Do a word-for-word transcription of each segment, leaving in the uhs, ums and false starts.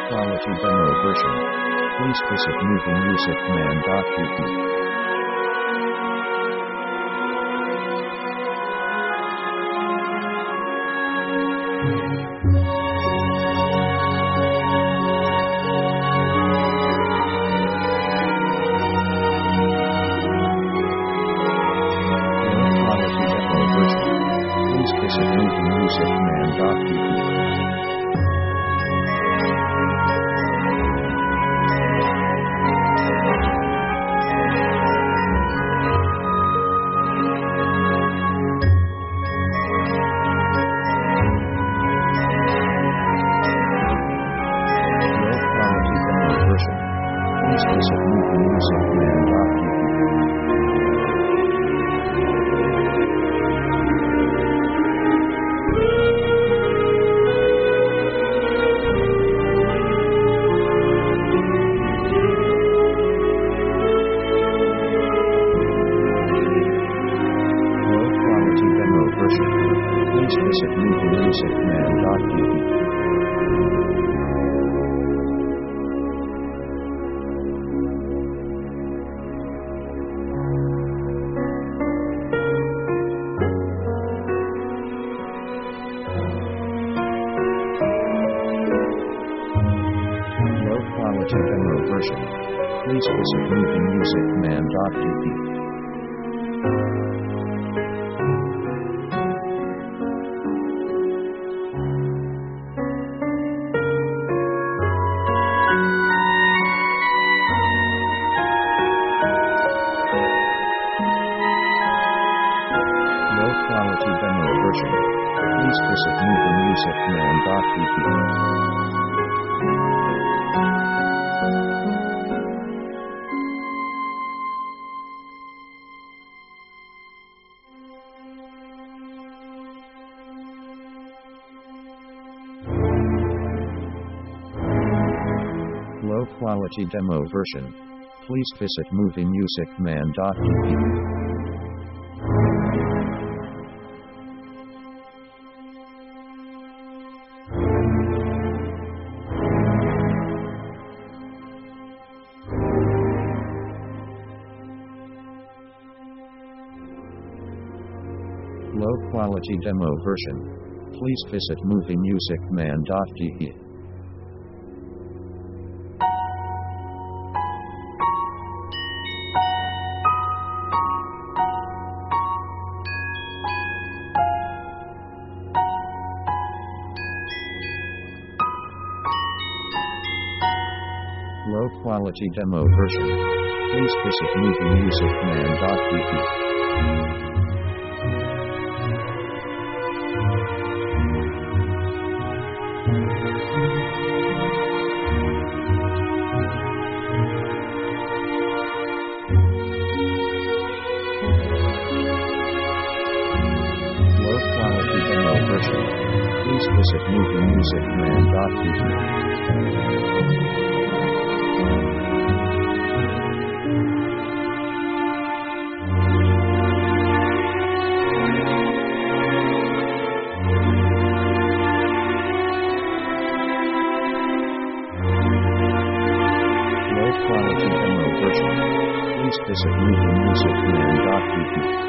quality demo version. Please visit movie music man dot g g. Please visit movie music man dot g g. Please visit movie music man dot g g. Low quality demo version. Please visit movie music man dot g g. Quality demo version. Please visit movie music man dot g g. Low quality demo version. Please visit movie music man dot g g. Low quality demo version. Please visit movie music man dot g g. Low quality demo version. Please visit movie music man dot g g. Low quality demo version. Please visit movie music man dot g g. Low quality demo version. Please visit movie music man dot g g. Quality demo version. Please visit movie music man dot g g.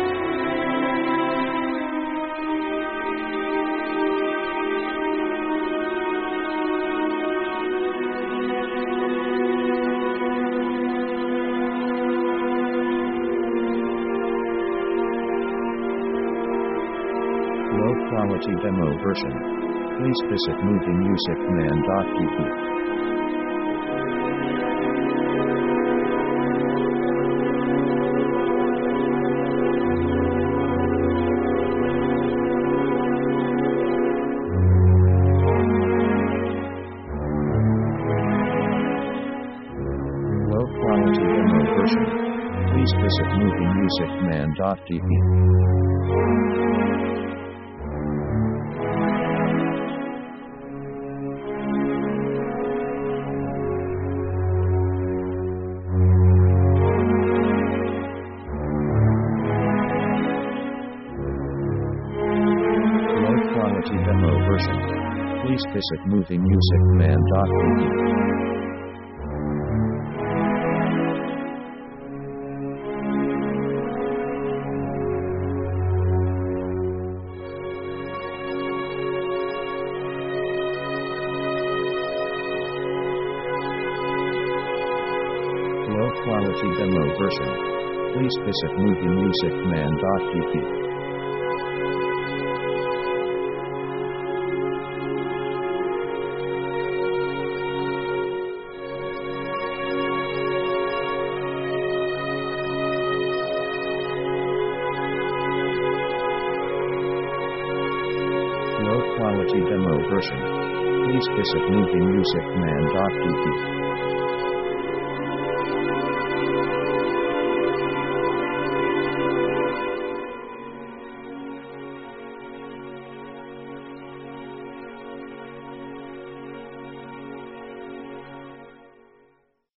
Low quality demo version. Please visit movie music man dot g g. Low quality demo version. Please visit movie music man dot g g. Low quality demo version. Please visit movie music man dot p p. Low quality demo version. Please visit movie music man dot p p. Low quality demo version. Please visit movie music man dot p p.